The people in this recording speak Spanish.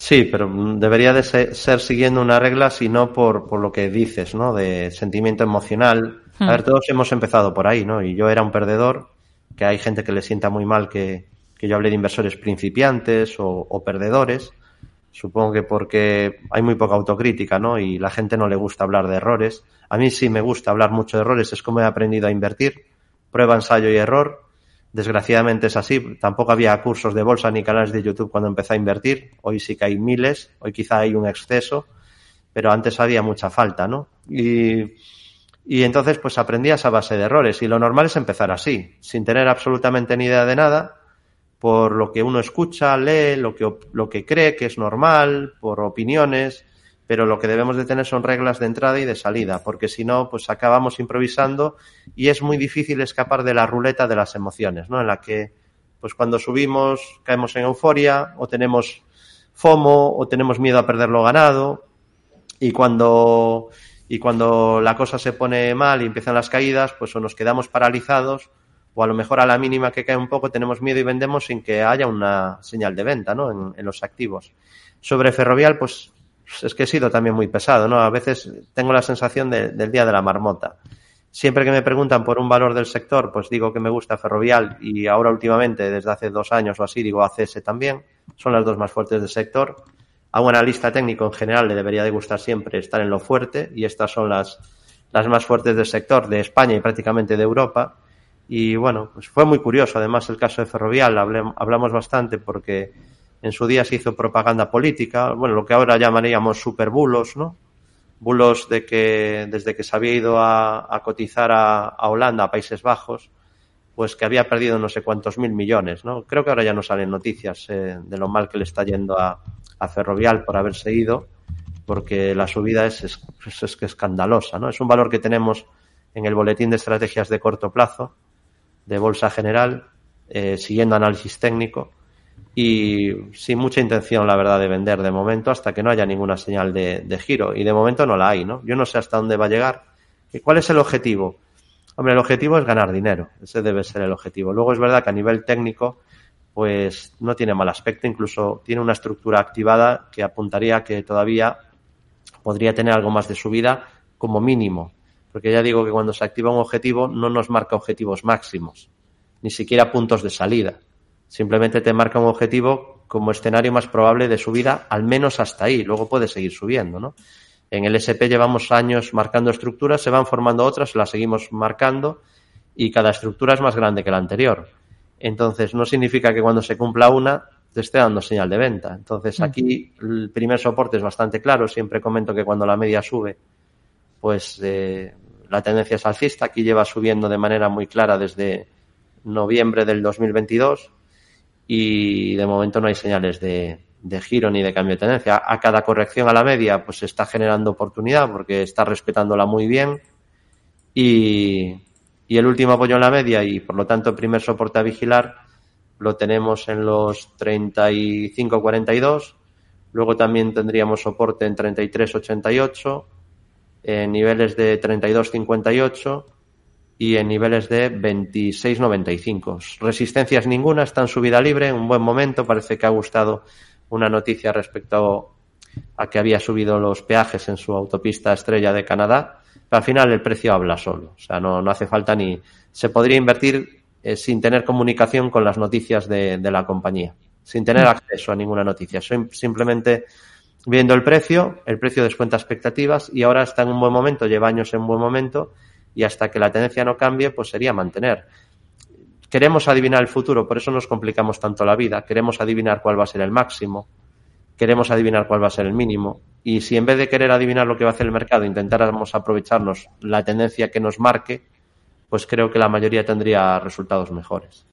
Sí, pero debería de ser siguiendo una regla, sino por lo que dices, ¿no? De sentimiento emocional. A ver, todos hemos empezado por ahí, ¿no? Y yo era un perdedor, que hay gente que le sienta muy mal que yo hable de inversores principiantes o perdedores. Supongo que porque hay muy poca autocrítica, ¿no? Y la gente no le gusta hablar de errores. A mí sí me gusta hablar mucho de errores, es como he aprendido a invertir. Prueba, ensayo y error. Desgraciadamente es así. Tampoco había cursos de bolsa ni canales de YouTube cuando empecé a invertir. Hoy sí que hay miles, hoy quizá hay un exceso, pero antes había mucha falta, ¿no? Y entonces pues aprendías a base de errores y lo normal es empezar así, sin tener absolutamente ni idea de nada, por lo que uno escucha, lee, lo que cree que es normal, por opiniones, pero lo que debemos de tener son reglas de entrada y de salida, porque si no, pues acabamos improvisando y es muy difícil escapar de la ruleta de las emociones, ¿no? En la que, pues cuando subimos, caemos en euforia, o tenemos FOMO, o tenemos miedo a perder lo ganado, y cuando la cosa se pone mal y empiezan las caídas, pues o nos quedamos paralizados, o a lo mejor a la mínima que cae un poco tenemos miedo y vendemos sin que haya una señal de venta, ¿no? En los activos. Sobre Ferrovial, pues es que he sido también muy pesado, ¿no? A veces tengo la sensación del día de la marmota. Siempre que me preguntan por un valor del sector, pues digo que me gusta Ferrovial y ahora últimamente, desde hace 2 años o así, digo ACS también. Son las dos más fuertes del sector. A un analista técnico en general le debería de gustar siempre estar en lo fuerte y estas son las más fuertes del sector de España y prácticamente de Europa. Y bueno, pues fue muy curioso además el caso de Ferrovial, hablamos bastante porque en su día se hizo propaganda política, bueno, lo que ahora llamaríamos superbulos, ¿no? Bulos de que desde que se había ido a cotizar a Holanda, a Países Bajos, pues que había perdido no sé cuántos mil millones, ¿no? Creo que ahora ya no salen noticias de lo mal que le está yendo a Ferrovial por haberse ido, porque la subida es que escandalosa, ¿no? Es un valor que tenemos en el boletín de estrategias de corto plazo de Bolsa General, siguiendo análisis técnico y sin mucha intención, la verdad, de vender de momento hasta que no haya ninguna señal de giro. Y de momento no la hay, ¿no? Yo no sé hasta dónde va a llegar. ¿Y cuál es el objetivo? Hombre, el objetivo es ganar dinero. Ese debe ser el objetivo. Luego es verdad que a nivel técnico pues no tiene mal aspecto, incluso tiene una estructura activada que apuntaría a que todavía podría tener algo más de subida como mínimo. Porque ya digo que cuando se activa un objetivo no nos marca objetivos máximos, ni siquiera puntos de salida. Simplemente te marca un objetivo como escenario más probable de subida, al menos hasta ahí. Luego puede seguir subiendo, ¿no? En el S&P llevamos años marcando estructuras, se van formando otras, las seguimos marcando y cada estructura es más grande que la anterior. Entonces no significa que cuando se cumpla una te esté dando señal de venta. Entonces aquí el primer soporte es bastante claro. Siempre comento que cuando la media sube, pues la tendencia es alcista. Aquí lleva subiendo de manera muy clara desde noviembre del 2022 y de momento no hay señales de giro ni de cambio de tendencia. A cada corrección a la media pues se está generando oportunidad porque está respetándola muy bien y el último apoyo en la media y por lo tanto el primer soporte a vigilar lo tenemos en los 35.42. Luego también tendríamos soporte en 33.88, en niveles de 32.58 y en niveles de 26.95. Resistencias ninguna, está en subida libre, un buen momento. Parece que ha gustado una noticia respecto a que había subido los peajes en su autopista estrella de Canadá, pero al final el precio habla solo. O sea, no hace falta ni... Se podría invertir sin tener comunicación con las noticias de la compañía, sin tener acceso a ninguna noticia. Simplemente viendo el precio descuenta expectativas y ahora está en un buen momento, lleva años en un buen momento y hasta que la tendencia no cambie, pues sería mantener. Queremos adivinar el futuro, por eso nos complicamos tanto la vida. Queremos adivinar cuál va a ser el máximo, queremos adivinar cuál va a ser el mínimo y si en vez de querer adivinar lo que va a hacer el mercado intentáramos aprovecharnos la tendencia que nos marque, pues creo que la mayoría tendría resultados mejores.